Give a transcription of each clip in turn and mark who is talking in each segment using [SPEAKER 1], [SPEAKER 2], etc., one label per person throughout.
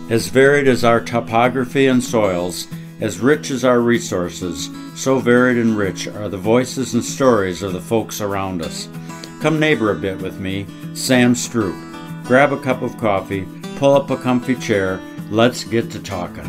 [SPEAKER 1] As varied as our topography and soils, as rich as our resources, so varied and rich are the voices and stories of the folks around us. Come neighbor a bit with me, Sam Stroop. Grab a cup of coffee, pull up a comfy chair, let's get to talking.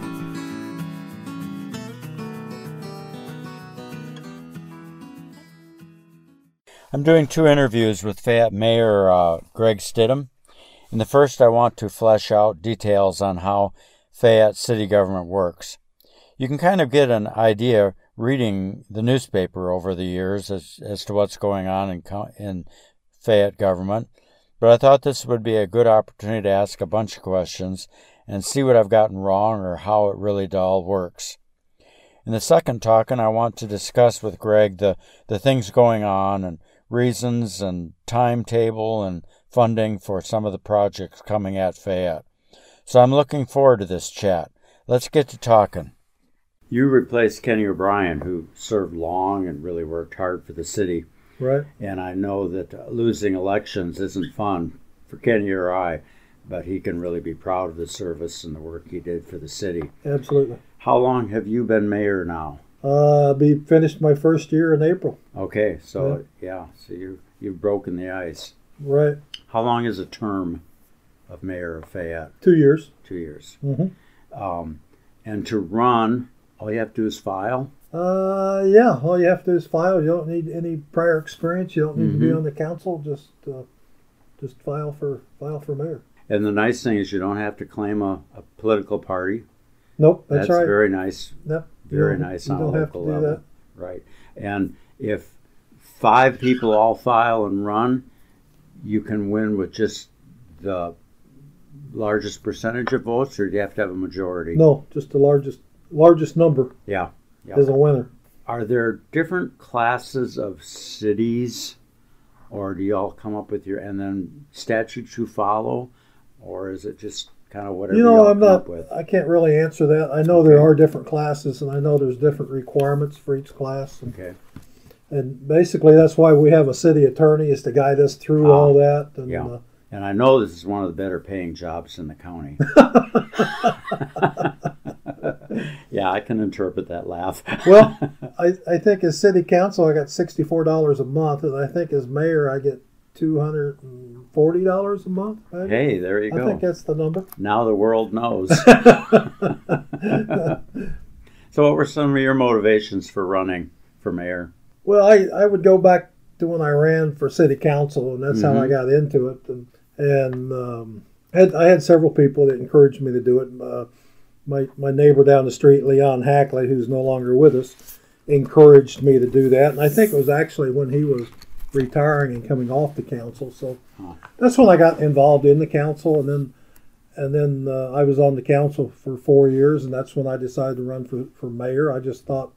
[SPEAKER 1] I'm doing 2 interviews with Fayette Mayor Greg Stidham. In the first, I want to flesh out details on how Fayette city government works. You can kind of get an idea reading the newspaper over the years as to what's going on in Fayette government, but I thought this would be a good opportunity to ask a bunch of questions and see what I've gotten wrong or how it really all works. In the second talking, I want to discuss with Greg the things going on and reasons and timetable and funding for some of the projects coming at Fayette. So I'm looking forward to this chat. Let's get to talking. You replaced Kenny O'Brien, who served long and really worked hard for the city.
[SPEAKER 2] Right.
[SPEAKER 1] And I know that losing elections isn't fun for Kenny or I, but he can really be proud of the service and the work he did for the city.
[SPEAKER 2] Absolutely.
[SPEAKER 1] How long have you been mayor now?
[SPEAKER 2] I'll be finished my first year in April.
[SPEAKER 1] Okay, so so you've broken the ice.
[SPEAKER 2] Right.
[SPEAKER 1] How long is a term of mayor of Fayette?
[SPEAKER 2] 2 years.
[SPEAKER 1] 2 years.
[SPEAKER 2] Mm-hmm.
[SPEAKER 1] And to run, all you have to do is file?
[SPEAKER 2] All you have to do is file. You don't need any prior experience. You don't need to be on the council. Just file for mayor.
[SPEAKER 1] And the nice thing is you don't have to claim a political party.
[SPEAKER 2] Nope, that's right.
[SPEAKER 1] That's very nice.
[SPEAKER 2] Yep.
[SPEAKER 1] Very nice on a local level.
[SPEAKER 2] That.
[SPEAKER 1] Right. And if 5 people all file and run, you can win with just the largest percentage of votes, or do you have to have a majority?
[SPEAKER 2] No, just the largest number is a winner.
[SPEAKER 1] Are there different classes of cities, or do you all come up with and then statutes you follow, or is it just kind of whatever you all come up with?
[SPEAKER 2] I can't really answer that. I know there are different classes, and I know there's different requirements for each class. And basically, that's why we have a city attorney, is to guide us through all that. And,
[SPEAKER 1] and I know this is one of the better paying jobs in the county. Yeah, I can interpret that laugh.
[SPEAKER 2] Well, I think as city council, I got $64 a month, and I think as mayor, I get $240 a month. Maybe?
[SPEAKER 1] Hey, there you go.
[SPEAKER 2] I think that's the number.
[SPEAKER 1] Now the world knows. So what were some of your motivations for running for mayor?
[SPEAKER 2] Well, I would go back to when I ran for city council, and that's how I got into it. And I had several people that encouraged me to do it. My neighbor down the street, Leon Hackley, who's no longer with us, encouraged me to do that. And I think it was actually when he was retiring and coming off the council. So that's when I got involved in the council, and then I was on the council for 4 years, and that's when I decided to run for mayor. I just thought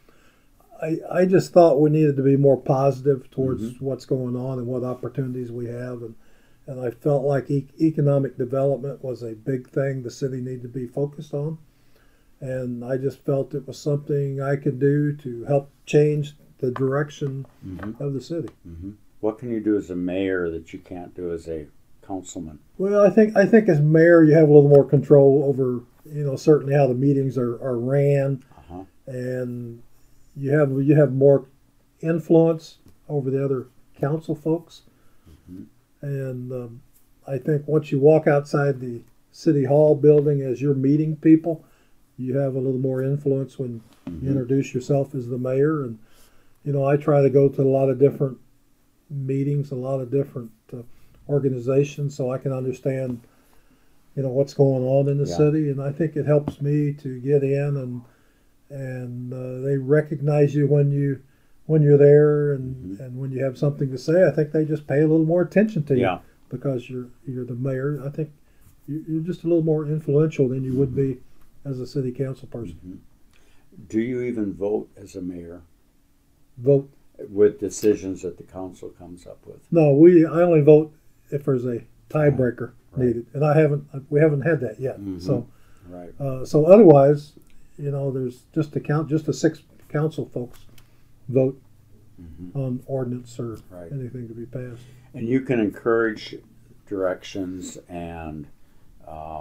[SPEAKER 2] we needed to be more positive towards what's going on and what opportunities we have, and I felt like economic development was a big thing the city needed to be focused on, and I just felt it was something I could do to help change the direction of the city.
[SPEAKER 1] What can you do as a mayor that you can't do as a councilman? Well,
[SPEAKER 2] I think as mayor you have a little more control over, certainly how the meetings are ran, and you have more influence over the other council folks. And I think once you walk outside the city hall building as you're meeting people, you have a little more influence when you introduce yourself as the mayor. And I try to go to a lot of different meetings, a lot of different organizations, so I can understand what's going on in the city. And I think it helps me to get in, and they recognize you when you're there, and when you have something to say. I think they just pay a little more attention to you because you're the mayor. I think you're just a little more influential than you would be as a city council person.
[SPEAKER 1] Do you even vote as a mayor?
[SPEAKER 2] Vote
[SPEAKER 1] with decisions that the council comes up with?
[SPEAKER 2] No, I only vote if there's a tiebreaker needed, and we haven't had that yet. So otherwise, there's just the 6 council folks vote on ordinance or anything to be passed.
[SPEAKER 1] And you can encourage directions and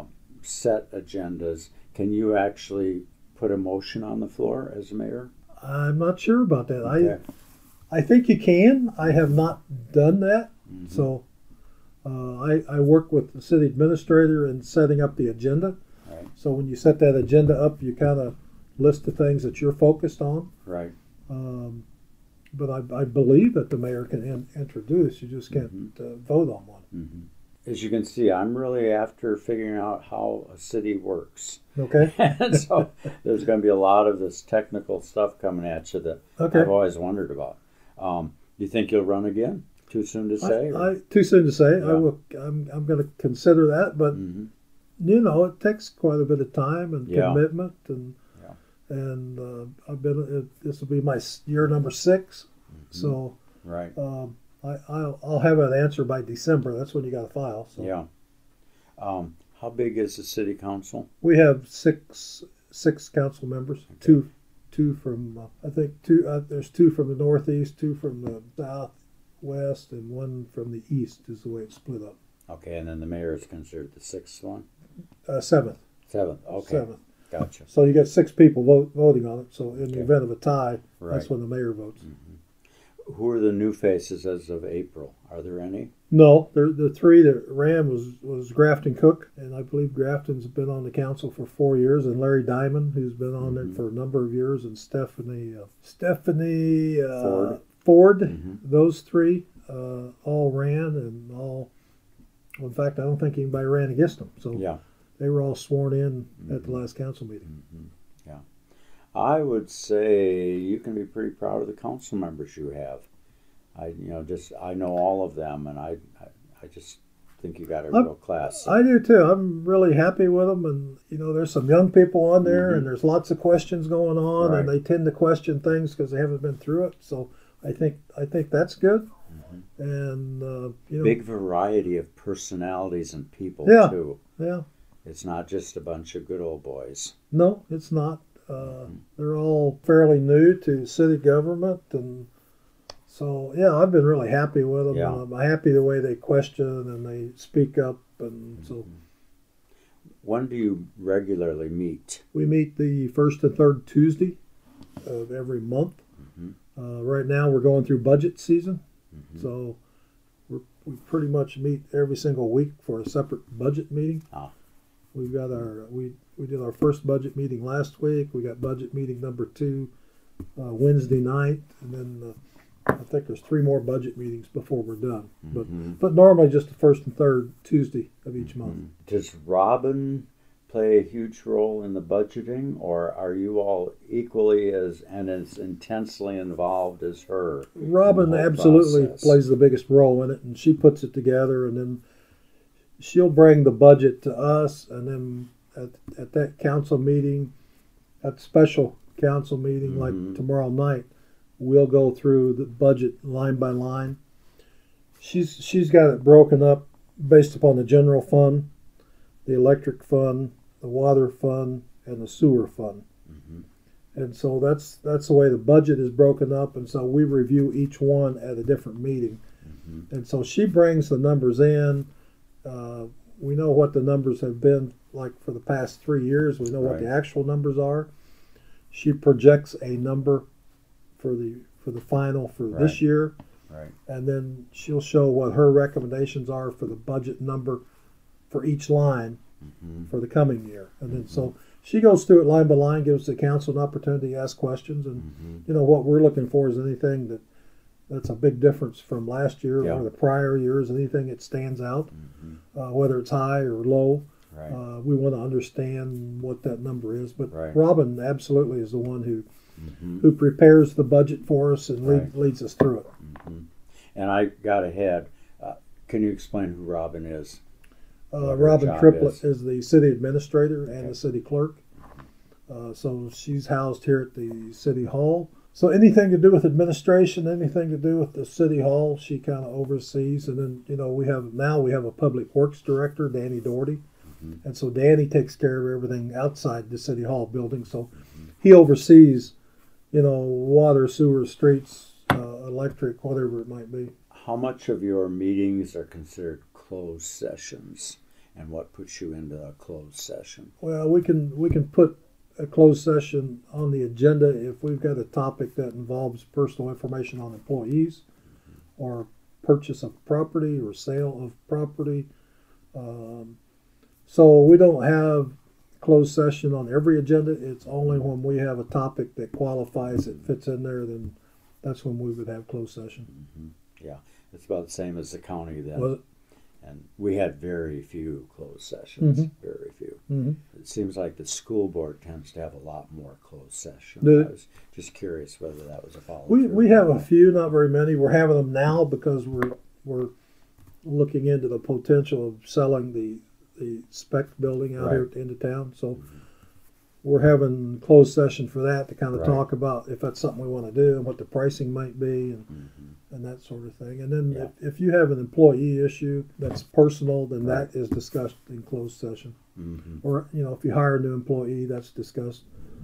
[SPEAKER 1] set agendas, can you actually put a motion on the floor as mayor?
[SPEAKER 2] I'm not sure about that.
[SPEAKER 1] Okay.
[SPEAKER 2] I think you can. I have not done that.
[SPEAKER 1] Mhm.
[SPEAKER 2] So I work with the city administrator in setting up the agenda.
[SPEAKER 1] Right.
[SPEAKER 2] So when you set that agenda up, you kind of list the things that you're focused on.
[SPEAKER 1] Right.
[SPEAKER 2] But I believe that the mayor can introduce. You just can't vote on one.
[SPEAKER 1] Mm-hmm. As you can see, I'm really after figuring out how a city works.
[SPEAKER 2] Okay.
[SPEAKER 1] And so there's going to be a lot of this technical stuff coming at you that
[SPEAKER 2] Okay.
[SPEAKER 1] I've always wondered about. You think you'll run again? Too soon to say?
[SPEAKER 2] Too soon to say.
[SPEAKER 1] Yeah.
[SPEAKER 2] I will. I'm going to consider that, but
[SPEAKER 1] Mm-hmm.
[SPEAKER 2] it takes quite a bit of time and
[SPEAKER 1] Yeah.
[SPEAKER 2] commitment, and I've been. This will be my year number 6, so
[SPEAKER 1] Right.
[SPEAKER 2] I'll have an answer by December. That's when you got to file. So
[SPEAKER 1] Yeah. How big is the city council?
[SPEAKER 2] we have six council members.
[SPEAKER 1] Okay.
[SPEAKER 2] Two from I think two. There's 2 from the northeast, 2 from the southwest, and 1 from the east. Is the way it's split up.
[SPEAKER 1] Okay, and then the mayor is considered the 6th one?
[SPEAKER 2] 7th.
[SPEAKER 1] 7th. Okay.
[SPEAKER 2] 7th.
[SPEAKER 1] Gotcha.
[SPEAKER 2] So you got 6 people voting on it. So in the
[SPEAKER 1] Okay.
[SPEAKER 2] event of a tie,
[SPEAKER 1] Right.
[SPEAKER 2] that's when the mayor votes.
[SPEAKER 1] Who are the new faces as of April? Are there any?
[SPEAKER 2] No, the 3 that ran was Grafton Cook, and I believe Grafton's been on the council for 4 years, and Larry Diamond, who's been on there for a number of years, and Stephanie Ford.
[SPEAKER 1] Mhm.
[SPEAKER 2] Those 3 all ran, and all. Well, in fact, I don't think anybody ran against them. So
[SPEAKER 1] Yeah.
[SPEAKER 2] they were all sworn in at the last council meeting.
[SPEAKER 1] Yeah. I would say you can be pretty proud of the council members you have. I know all of them, and I just think you got a real class.
[SPEAKER 2] I do too. I'm really happy with them, and there's some young people on there,
[SPEAKER 1] Mhm.
[SPEAKER 2] and there's lots of questions going on,
[SPEAKER 1] Right.
[SPEAKER 2] and they tend to question things because they haven't been through it. So I think that's good, and
[SPEAKER 1] Big variety of personalities and people
[SPEAKER 2] Yeah.
[SPEAKER 1] too.
[SPEAKER 2] yeah,
[SPEAKER 1] It's not just a bunch of good old boys.
[SPEAKER 2] no, it's not. They're all fairly new to city government, and so yeah, I've been really happy with them.
[SPEAKER 1] Yeah.
[SPEAKER 2] I'm happy the way they question and they speak up, and so
[SPEAKER 1] When do you regularly meet?
[SPEAKER 2] we meet the first and third Tuesday of every month. Right now, we're going through budget season, so we pretty much meet every single week for a separate budget meeting.
[SPEAKER 1] Ah.
[SPEAKER 2] We've got we did our first budget meeting last week. We got budget meeting number 2 Wednesday night, and then I think there's 3 more budget meetings before we're done. But normally just the first and third Tuesday of each month.
[SPEAKER 1] Does Robin play a huge role in the budgeting, or are you all equally as intensely involved as her?
[SPEAKER 2] Robin
[SPEAKER 1] in the whole
[SPEAKER 2] absolutely
[SPEAKER 1] process?
[SPEAKER 2] plays the biggest role in it, and she puts it together, and then she'll bring the budget to us, and then at that council meeting, at the special council meeting like tomorrow night, we'll go through the budget line by line. She's got it broken up based upon the general fund, the electric fund, the water fund, and the sewer fund. And so that's the way the budget is broken up, and so we review each one at a different meeting. And so she brings the numbers in. We know what the numbers have been like for the past 3 years. We know what the
[SPEAKER 1] Right.
[SPEAKER 2] actual numbers are. She projects a number for the final for
[SPEAKER 1] Right.
[SPEAKER 2] this year,
[SPEAKER 1] Right.
[SPEAKER 2] and then she'll show what her recommendations are for the budget number for each line for the coming year. And then so she goes through it line by line, gives the council an opportunity to ask questions, and what we're looking for is anything that's a big difference from last year
[SPEAKER 1] Yeah.
[SPEAKER 2] or the prior years, anything that stands out, whether it's high or low.
[SPEAKER 1] Right.
[SPEAKER 2] We want to understand what that number is. But
[SPEAKER 1] Right.
[SPEAKER 2] Robin absolutely is the one who prepares the budget for us and
[SPEAKER 1] Right.
[SPEAKER 2] leads us through it.
[SPEAKER 1] And I got ahead. Can you explain who Robin is? What her
[SPEAKER 2] Robin
[SPEAKER 1] job
[SPEAKER 2] Triplett
[SPEAKER 1] is.
[SPEAKER 2] is the city administrator and
[SPEAKER 1] Okay.
[SPEAKER 2] the city clerk. So she's housed here at the city hall. So anything to do with administration, anything to do with the city hall, she kind of oversees. And then we have a public works director, Danny Doherty, and so Danny takes care of everything outside the city hall building. So he oversees, water, sewer, streets, electric, whatever it might be.
[SPEAKER 1] How much of your meetings are considered closed sessions? And what puts you into a closed session?
[SPEAKER 2] Well, we can put a closed session on the agenda if we've got a topic that involves personal information on employees, or purchase of property or sale of property. So we don't have closed session on every agenda. It's only when we have a topic that qualifies, it fits in there, then that's when we would have closed session.
[SPEAKER 1] Mm-hmm. Yeah, it's about the same as the county then.
[SPEAKER 2] Was it?
[SPEAKER 1] And we had very few closed sessions,
[SPEAKER 2] Mm-hmm.
[SPEAKER 1] very few.
[SPEAKER 2] Mm-hmm.
[SPEAKER 1] It seems like the school board tends to have a lot more closed sessions.
[SPEAKER 2] Do
[SPEAKER 1] I
[SPEAKER 2] they?
[SPEAKER 1] was just curious whether that was a follow.
[SPEAKER 2] We have a few, not very many. We're having them now because we're looking into the potential of selling the spec building out here at the end of town. So we're having closed session for that to kind of
[SPEAKER 1] Right.
[SPEAKER 2] talk about if that's something we want to do and what the pricing might be and that sort of thing. And then
[SPEAKER 1] Yeah.
[SPEAKER 2] if you have an employee issue that's personal, then that is discussed in closed session.
[SPEAKER 1] Mm-hmm.
[SPEAKER 2] Or if you hire a new employee, that's discussed.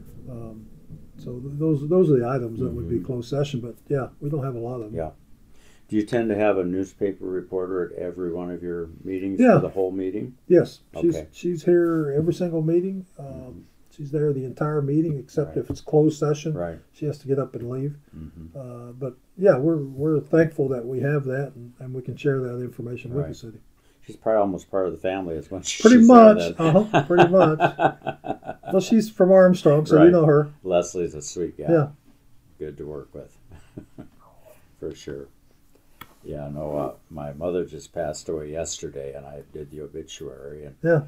[SPEAKER 2] So those are the items that would be closed session. But yeah, we don't have a lot of them.
[SPEAKER 1] Yeah. Do you tend to have a newspaper reporter at every one of your meetings
[SPEAKER 2] Yeah.
[SPEAKER 1] for the whole meeting?
[SPEAKER 2] Yes,
[SPEAKER 1] Okay.
[SPEAKER 2] she's here every single meeting. She's there the entire meeting, except
[SPEAKER 1] Right.
[SPEAKER 2] if it's closed session.
[SPEAKER 1] Right.
[SPEAKER 2] She has to get up and leave.
[SPEAKER 1] Mm-hmm.
[SPEAKER 2] But yeah, we're thankful that we have that, and we can share that information with
[SPEAKER 1] Right.
[SPEAKER 2] the city.
[SPEAKER 1] She's probably almost part of the family as much.
[SPEAKER 2] Pretty
[SPEAKER 1] she's
[SPEAKER 2] much,
[SPEAKER 1] there
[SPEAKER 2] pretty much. Well, she's from Armstrong, so we
[SPEAKER 1] Right.
[SPEAKER 2] know her.
[SPEAKER 1] Leslie's a sweet gal.
[SPEAKER 2] Yeah.
[SPEAKER 1] Good to work with, for sure. Yeah, no, my mother just passed away yesterday, and I did the obituary, and
[SPEAKER 2] Yeah.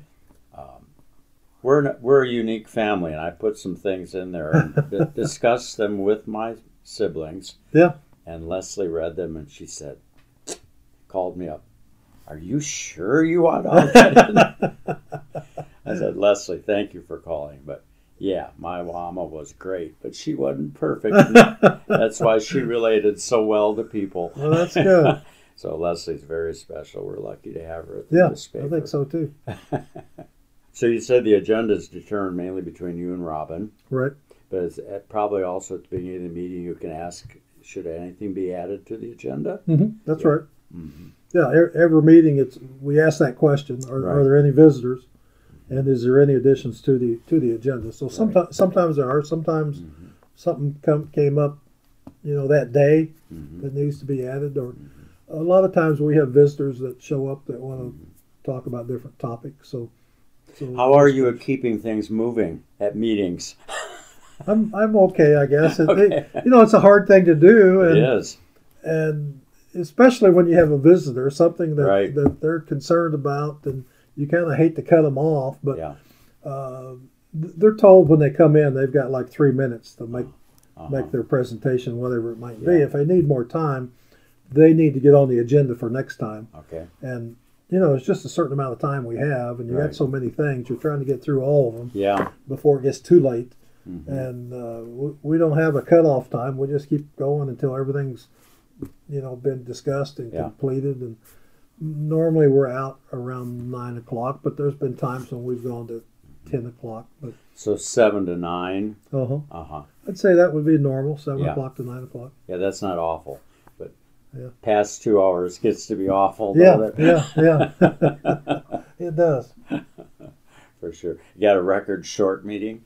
[SPEAKER 1] we're a unique family, and I put some things in there and discussed them with my siblings.
[SPEAKER 2] Yeah.
[SPEAKER 1] And Leslie read them, and she said, called me up, "Are you sure you want all that in there?" I said, "Leslie, thank you for calling, but yeah, my mama was great, but she wasn't perfect. That's why she related so well to people."
[SPEAKER 2] Well, that's good.
[SPEAKER 1] So Leslie's very special. We're lucky to have her at the
[SPEAKER 2] Yeah,
[SPEAKER 1] newspaper.
[SPEAKER 2] I think so too.
[SPEAKER 1] So you said the agenda is determined mainly between you and Robin,
[SPEAKER 2] Right.
[SPEAKER 1] but it's probably also at the beginning of the meeting you can ask, should anything be added to the agenda?
[SPEAKER 2] That's
[SPEAKER 1] Yeah.
[SPEAKER 2] right.
[SPEAKER 1] Mm-hmm.
[SPEAKER 2] Yeah. Every meeting, we ask that question: Are
[SPEAKER 1] Right.
[SPEAKER 2] there any visitors? And is there any additions to the agenda? So sometimes there are. Sometimes something came up, that day that needs to be added. Or a lot of times we have visitors that show up that want to talk about different topics. So
[SPEAKER 1] How are you at keeping things moving at meetings?
[SPEAKER 2] I'm okay, I guess.
[SPEAKER 1] Okay.
[SPEAKER 2] It's a hard thing to do,
[SPEAKER 1] It
[SPEAKER 2] and
[SPEAKER 1] is.
[SPEAKER 2] and especially when you have a visitor, something that
[SPEAKER 1] Right.
[SPEAKER 2] that they're concerned about, and you kind of hate to cut them off, but.
[SPEAKER 1] Yeah.
[SPEAKER 2] They're told when they come in they've got like 3 minutes to make
[SPEAKER 1] Uh-huh.
[SPEAKER 2] their presentation, whatever it might be.
[SPEAKER 1] Yeah.
[SPEAKER 2] If they need more time, they need to get on the agenda for next time.
[SPEAKER 1] Okay.
[SPEAKER 2] And it's just a certain amount of time we have, and you
[SPEAKER 1] Right.
[SPEAKER 2] got so many things. You're trying to get through all of them
[SPEAKER 1] Yeah.
[SPEAKER 2] before it gets too late.
[SPEAKER 1] Mhm.
[SPEAKER 2] And we don't have a cutoff time. We just keep going until everything's been discussed and
[SPEAKER 1] Yeah.
[SPEAKER 2] completed. And normally we're out around 9 o'clock, but there's been times when we've gone to 10 o'clock. But
[SPEAKER 1] So 7 to 9.
[SPEAKER 2] uh-huh. I'd say that would be normal, 7
[SPEAKER 1] Yeah.
[SPEAKER 2] o'clock to 9 o'clock.
[SPEAKER 1] Yeah, that's not awful. But
[SPEAKER 2] Yeah.
[SPEAKER 1] past 2 hours gets to be awful.
[SPEAKER 2] Yeah,
[SPEAKER 1] doesn't it?
[SPEAKER 2] yeah. It does.
[SPEAKER 1] For sure. You got a record short meeting?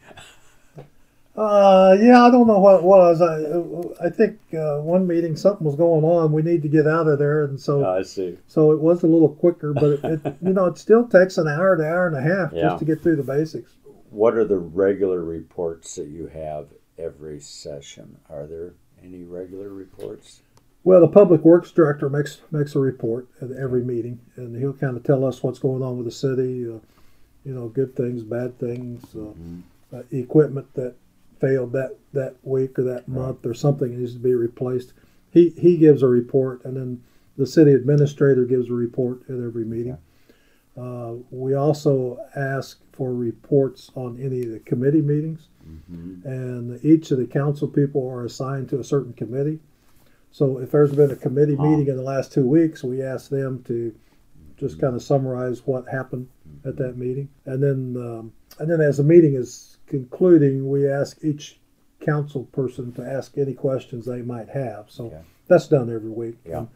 [SPEAKER 2] Yeah, I don't know what it was. I think one meeting something was going on. We need to get out of there, and so
[SPEAKER 1] I see.
[SPEAKER 2] so it was a little quicker. But it still takes an hour to hour and a half
[SPEAKER 1] Yeah.
[SPEAKER 2] just to get through the basics.
[SPEAKER 1] What are the regular reports that you have every session? Are there any regular reports?
[SPEAKER 2] Well, the public works director makes a report at every meeting, and he'll kind of tell us what's going on with the city. Good things, bad things, equipment that failed that week or that month, or something that needs to be replaced. He gives a report, and then the city administrator gives a report at every meeting. We also ask for reports on any of the committee meetings, and each of the council people are assigned to a certain committee. So if there's been a committee meeting in the last 2 weeks, we ask them to just kind of summarize what happened at that meeting, and then as the meeting is concluding, we ask each council person to ask any questions they might have. So
[SPEAKER 1] Okay.
[SPEAKER 2] that's done every week.
[SPEAKER 1] Yeah.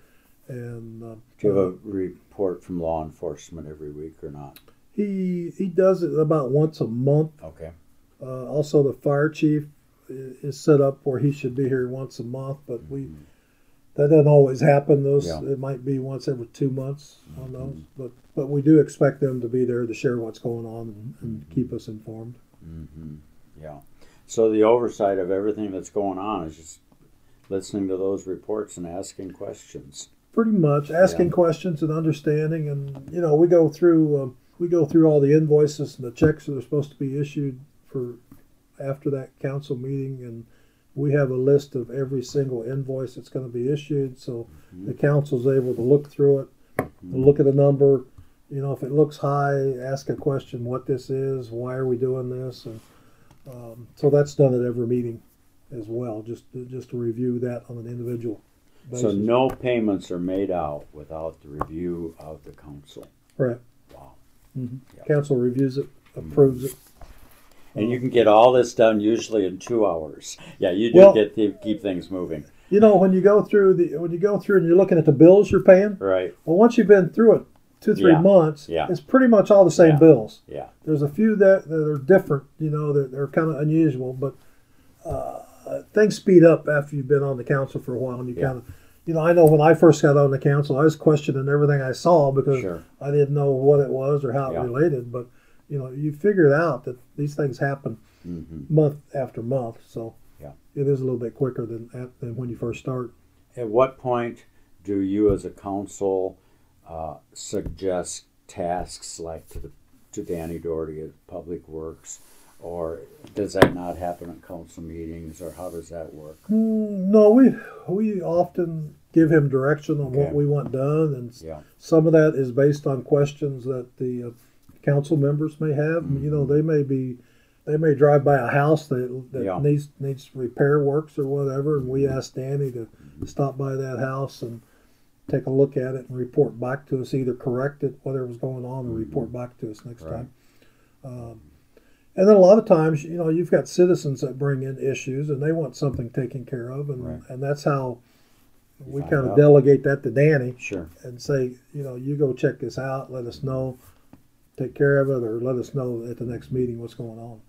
[SPEAKER 2] And
[SPEAKER 1] Do you have a report from law enforcement every week or not?
[SPEAKER 2] he does it about once a month.
[SPEAKER 1] Okay.
[SPEAKER 2] Also, the fire chief is set up where he should be here once a month, but that doesn't always happen. It might be once every 2 months on those, but we do expect them to be there to share what's going on and keep us informed.
[SPEAKER 1] Yeah. So the oversight of everything that's going on is just listening to those reports and asking questions.
[SPEAKER 2] Pretty much asking questions and understanding, and we go through all the invoices and the checks that are supposed to be issued for after that council meeting, and we have a list of every single invoice that's going to be issued, so the council's able to look through it, look at a number. If it looks high, ask a question: what this is, why are we doing this, and so that's done at every meeting as well, just to review that on an individual basis.
[SPEAKER 1] So no payments are made out without the review of the council.
[SPEAKER 2] Right.
[SPEAKER 1] Wow.
[SPEAKER 2] Yep. Council reviews it, approves it.
[SPEAKER 1] And you can get all this done usually in 2 hours. Yeah, you do get to keep things moving.
[SPEAKER 2] When you go through and you're looking at the bills you're paying.
[SPEAKER 1] Right.
[SPEAKER 2] Well, once you've been through it 2-3 months, it's pretty much all the same bills.
[SPEAKER 1] Yeah.
[SPEAKER 2] There's a few that are different. They're kind of unusual, but things speed up after you've been on the council for a while, and you kind of. I know when I first got on the council, I was questioning everything I saw because I didn't know what it was or how it related. But you figured out that these things happen month after month, so it is a little bit quicker than when you first start.
[SPEAKER 1] At what point do you, as a council, suggest tasks like to Danny Doherty at Public Works, or does that not happen at council meetings, or how does that work?
[SPEAKER 2] No, we often give him direction on what we want done, and some of that is based on questions that the council members may have. They may drive by a house that needs repair works or whatever, and we ask Danny to stop by that house and take a look at it and report back to us, either correct it, whatever was going on, or report back to us next time. And then a lot of times, you've got citizens that bring in issues and they want something taken care of, and that's how we kind of delegate that to Danny. And say, you go check this out, let us know, take care of it, or let us know at the next meeting what's going on.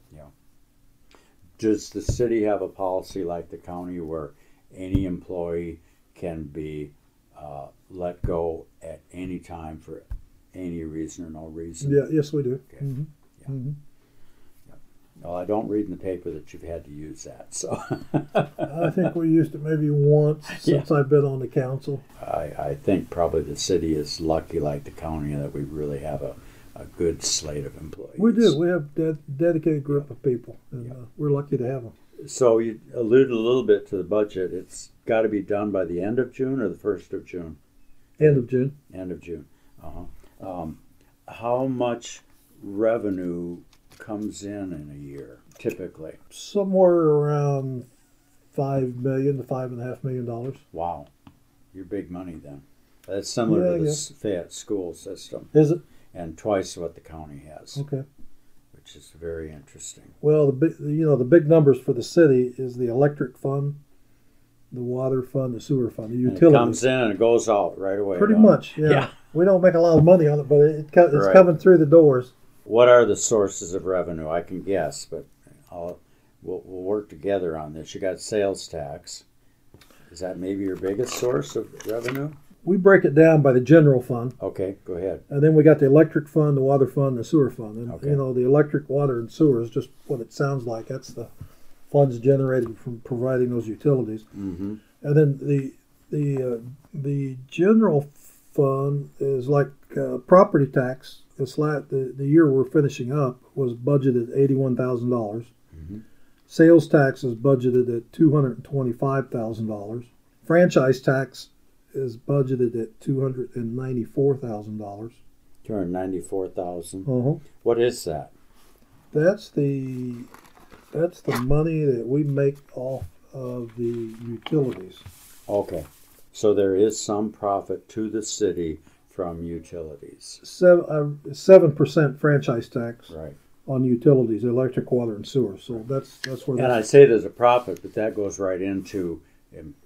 [SPEAKER 1] Does the city have a policy like the county where any employee can be let go at any time for any reason or no reason?
[SPEAKER 2] Yes, we do.
[SPEAKER 1] Okay. Well, I don't read in the paper that you've had to use that, so.
[SPEAKER 2] I think we used it maybe once since I've been on the council.
[SPEAKER 1] I think probably the city is lucky, like the county, that we really have a good slate of employees.
[SPEAKER 2] We do. We have a dedicated group of people, and we're lucky to have them.
[SPEAKER 1] So you alluded a little bit to the budget. It's got to be done by the end of June or the 1st of June?
[SPEAKER 2] End of June.
[SPEAKER 1] End of June. How much revenue comes in a year, typically?
[SPEAKER 2] Somewhere around $5 million to $5.5 million.
[SPEAKER 1] Wow. You're big money then. That's similar to the Fayette school system.
[SPEAKER 2] Is it?
[SPEAKER 1] And twice what the county has.
[SPEAKER 2] Okay.
[SPEAKER 1] Which is very interesting.
[SPEAKER 2] Well, the big numbers for the city is the electric fund, the water fund, the sewer fund, the utilities.
[SPEAKER 1] And it comes in and it goes out right away.
[SPEAKER 2] Pretty much, yeah. We don't make a lot of money on it, but it's coming through the doors.
[SPEAKER 1] What are the sources of revenue? I can guess, but we'll work together on this. You got sales tax. Is that maybe your biggest source of revenue?
[SPEAKER 2] We break it down by the general fund.
[SPEAKER 1] Okay, go ahead.
[SPEAKER 2] And then we got the electric fund, the water fund, the sewer fund. And, the electric, water, and sewer is just what it sounds like. That's the funds generated from providing those utilities. And then the general fund is like property tax. The year we're finishing up was budgeted $81,000. Sales tax is budgeted at $225,000. Franchise tax is budgeted at $294,000.
[SPEAKER 1] $294,000. What is that?
[SPEAKER 2] That's the money that we make off of the utilities.
[SPEAKER 1] Okay, so there is some profit to the city from utilities.
[SPEAKER 2] 7% franchise tax.
[SPEAKER 1] Right.
[SPEAKER 2] On utilities, electric, water, and sewer. So that's where.
[SPEAKER 1] And I say there's a profit, but that goes right into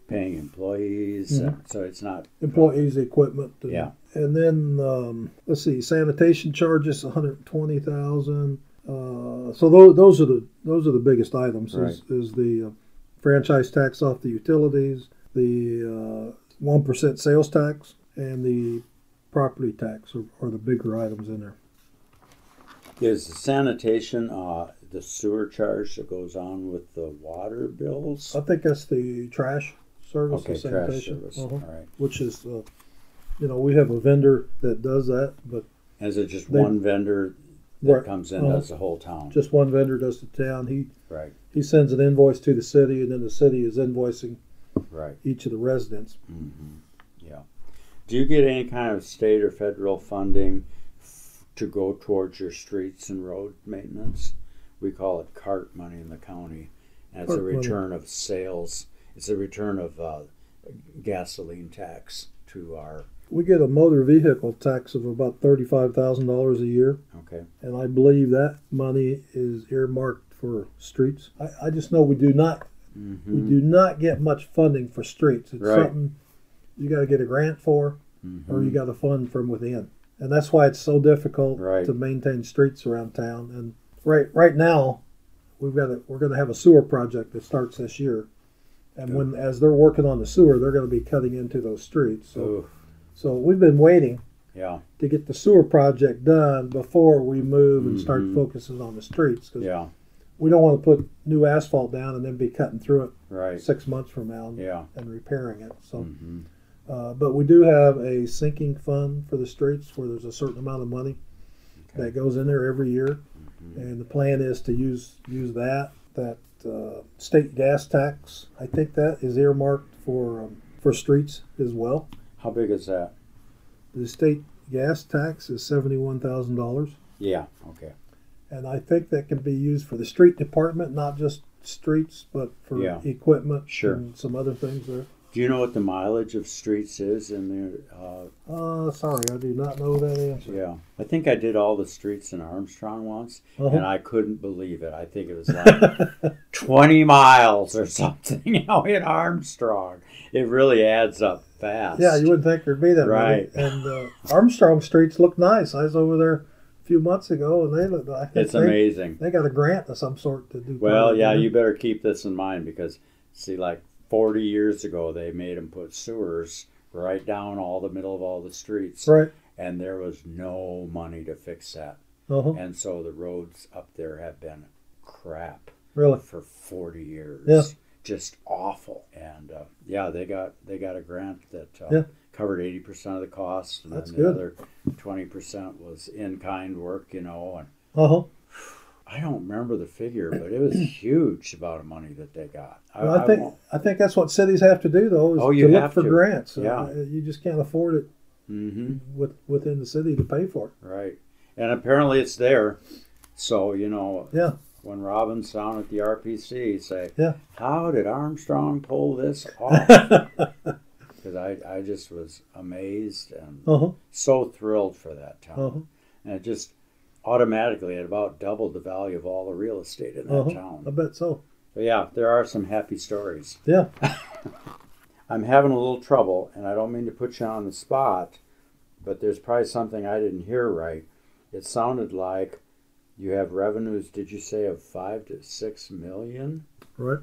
[SPEAKER 1] paying employees, so it's not
[SPEAKER 2] employees, equipment. And,
[SPEAKER 1] Yeah.
[SPEAKER 2] And then let's see, sanitation charges 120,000. So those are the biggest items.
[SPEAKER 1] Right.
[SPEAKER 2] Is the franchise tax off the utilities, the 1% sales tax, and the property tax are the bigger items in there.
[SPEAKER 1] Is the sanitation the sewer charge that goes on with the water bills?
[SPEAKER 2] I think that's the trash service.
[SPEAKER 1] Okay,
[SPEAKER 2] the
[SPEAKER 1] trash
[SPEAKER 2] sanitation,
[SPEAKER 1] service. All right.
[SPEAKER 2] which is, we have a vendor that does that, but
[SPEAKER 1] Is it just
[SPEAKER 2] They-
[SPEAKER 1] one vendor that
[SPEAKER 2] Right.
[SPEAKER 1] comes in does the whole town?
[SPEAKER 2] just one vendor does the town.
[SPEAKER 1] Right,
[SPEAKER 2] He sends an invoice to the city, and then the city is invoicing
[SPEAKER 1] right.
[SPEAKER 2] each of the residents.
[SPEAKER 1] Yeah. Do you get any kind of state or federal funding to go towards your streets and road maintenance? We call it CART money in the county, and it's a
[SPEAKER 2] CART money.
[SPEAKER 1] return of sales. It's a return of gasoline tax to our.
[SPEAKER 2] We get a motor vehicle tax of about $35,000 a year,
[SPEAKER 1] Okay.
[SPEAKER 2] and I believe that money is earmarked for streets. I just know we do not get much funding for streets. It's
[SPEAKER 1] Right.
[SPEAKER 2] something you got to get a grant for, or you
[SPEAKER 1] Mhm.
[SPEAKER 2] got to fund from within, and that's why it's so difficult
[SPEAKER 1] Right.
[SPEAKER 2] to maintain streets around town. And right now, we're going to have a sewer project that starts this year, and as they're working on the sewer, they're going to be cutting into those streets. So we've been waiting
[SPEAKER 1] Yeah.
[SPEAKER 2] to get the sewer project done before we move and start focusing on the streets, because
[SPEAKER 1] Yeah.
[SPEAKER 2] we don't want to put new asphalt down and then be cutting through it
[SPEAKER 1] Right.
[SPEAKER 2] 6 months from now
[SPEAKER 1] Yeah.
[SPEAKER 2] and repairing it. So,
[SPEAKER 1] Mhm.
[SPEAKER 2] but we do have a sinking fund for the streets where there's a certain amount of money
[SPEAKER 1] Okay.
[SPEAKER 2] that goes in there every year, and the plan is to use that state gas tax. I think that is earmarked for streets as well.
[SPEAKER 1] How big is that?
[SPEAKER 2] The state gas tax is $71,000.
[SPEAKER 1] Yeah. Okay.
[SPEAKER 2] And I think that can be used for the street department, not just streets, but for
[SPEAKER 1] Yeah.
[SPEAKER 2] equipment
[SPEAKER 1] Sure.
[SPEAKER 2] and some other things there.
[SPEAKER 1] Do you know what the mileage of streets is in there?
[SPEAKER 2] Sorry, I do not know that answer.
[SPEAKER 1] Yeah, I think I did all the streets in Armstrong once,
[SPEAKER 2] Uh-huh.
[SPEAKER 1] and I couldn't believe it. I think it was like 20 miles or something, in Armstrong. It really adds up fast.
[SPEAKER 2] Yeah, you wouldn't think there'd be that
[SPEAKER 1] Right.
[SPEAKER 2] many. And Armstrong streets look nice. I was over there a few months ago, and they look. I think
[SPEAKER 1] It's amazing.
[SPEAKER 2] They got a grant of some sort to do.
[SPEAKER 1] Well,
[SPEAKER 2] part
[SPEAKER 1] yeah,
[SPEAKER 2] of it.
[SPEAKER 1] you better keep this in mind because, see, like 40 years ago, they made them put sewers right down all the middle of all the streets.
[SPEAKER 2] Right.
[SPEAKER 1] And there was no money to fix that.
[SPEAKER 2] Uh-huh.
[SPEAKER 1] And so the roads up there have been crap
[SPEAKER 2] Really.
[SPEAKER 1] for 40 years.
[SPEAKER 2] Yeah.
[SPEAKER 1] Just awful. And they got a grant that
[SPEAKER 2] Yeah.
[SPEAKER 1] covered 80% of the cost, and
[SPEAKER 2] That's
[SPEAKER 1] then the
[SPEAKER 2] good.
[SPEAKER 1] other 20% was in-kind work, And
[SPEAKER 2] Uh huh.
[SPEAKER 1] I don't remember the figure, but it was huge amount of money that they got.
[SPEAKER 2] Well, I think that's what cities have to do, though, is
[SPEAKER 1] you
[SPEAKER 2] to look
[SPEAKER 1] have
[SPEAKER 2] for
[SPEAKER 1] to.
[SPEAKER 2] grants.
[SPEAKER 1] Yeah.
[SPEAKER 2] You just can't afford it
[SPEAKER 1] Mm-hmm.
[SPEAKER 2] within the city to pay for it.
[SPEAKER 1] Right. And apparently it's there. So,
[SPEAKER 2] Yeah.
[SPEAKER 1] when Robin's down at the RPC, say,
[SPEAKER 2] Yeah.
[SPEAKER 1] how did Armstrong pull this off? Because I just was amazed and
[SPEAKER 2] Uh-huh.
[SPEAKER 1] so thrilled for that town.
[SPEAKER 2] Uh-huh.
[SPEAKER 1] And it just automatically it about doubled the value of all the real estate in that
[SPEAKER 2] I
[SPEAKER 1] town.
[SPEAKER 2] bet so.
[SPEAKER 1] But yeah, there are some happy stories.
[SPEAKER 2] Yeah.
[SPEAKER 1] I'm having a little trouble, and I don't mean to put you on the spot, but there's probably something I didn't hear right. It sounded like you have revenues, did you say, of 5 to 6 million?
[SPEAKER 2] Right.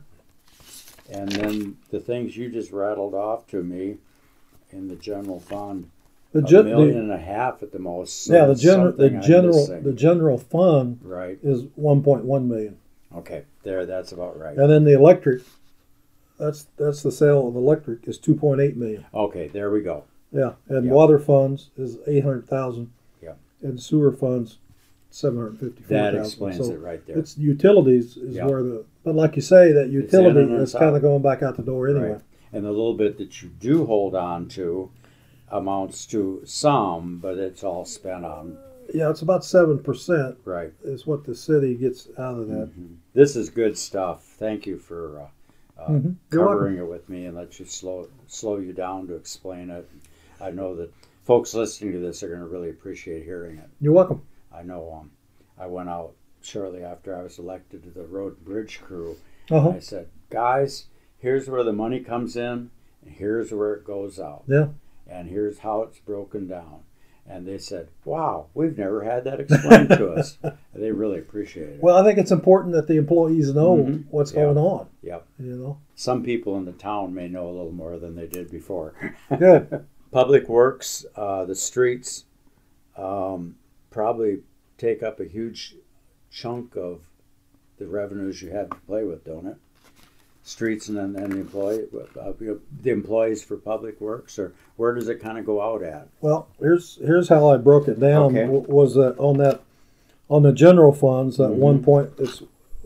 [SPEAKER 1] And then the things you just rattled off to me in the general fund,
[SPEAKER 2] The
[SPEAKER 1] $1.5 million at the most. So
[SPEAKER 2] yeah,
[SPEAKER 1] there's something I'm missing.
[SPEAKER 2] the general fund
[SPEAKER 1] Right.
[SPEAKER 2] is 1.1 million,
[SPEAKER 1] Okay. That's about right.
[SPEAKER 2] and then the electric, that's the sale of electric is 2.8 million.
[SPEAKER 1] Okay. There we go.
[SPEAKER 2] Yeah, and
[SPEAKER 1] Yeah.
[SPEAKER 2] water funds is 800,000.
[SPEAKER 1] Yeah.
[SPEAKER 2] And sewer funds 754,000.
[SPEAKER 1] That explains
[SPEAKER 2] So
[SPEAKER 1] it right there.
[SPEAKER 2] it's utilities is
[SPEAKER 1] Yeah.
[SPEAKER 2] where but like you say, that utility
[SPEAKER 1] in and
[SPEAKER 2] is
[SPEAKER 1] it's
[SPEAKER 2] kind
[SPEAKER 1] out.
[SPEAKER 2] of going back out the door anyway.
[SPEAKER 1] Right. And the little bit that you do hold on to amounts to some, but it's all spent on.
[SPEAKER 2] Yeah, it's about 7%
[SPEAKER 1] Right.
[SPEAKER 2] is what the city gets out of that.
[SPEAKER 1] Mhm. This is good stuff. Thank you for
[SPEAKER 2] Mhm. You're
[SPEAKER 1] covering it with me and let you slow you down to explain it. I know that folks listening to this are going to really appreciate hearing it.
[SPEAKER 2] You're welcome.
[SPEAKER 1] I know I went out shortly after I was elected to the road and bridge crew.
[SPEAKER 2] Uh-huh.
[SPEAKER 1] I said, guys, here's where the money comes in, and here's where it goes out.
[SPEAKER 2] Yeah.
[SPEAKER 1] And here's how it's broken down. And they said, wow, we've never had that explained to us. They really appreciate it.
[SPEAKER 2] Well, I think it's important that the employees know
[SPEAKER 1] Mhm.
[SPEAKER 2] what's
[SPEAKER 1] Yeah.
[SPEAKER 2] going on.
[SPEAKER 1] Yep.
[SPEAKER 2] You know.
[SPEAKER 1] Some people in the town may know a little more than they did before.
[SPEAKER 2] Good.
[SPEAKER 1] Public Works, the streets, probably take up a huge chunk of the revenues you have to play with, don't it? Streets and then the employees for Public Works, or where does it kind of go out at?
[SPEAKER 2] Well, here's how I broke it down.
[SPEAKER 1] Okay.
[SPEAKER 2] Was that on the general funds that
[SPEAKER 1] Mhm.
[SPEAKER 2] 1 it's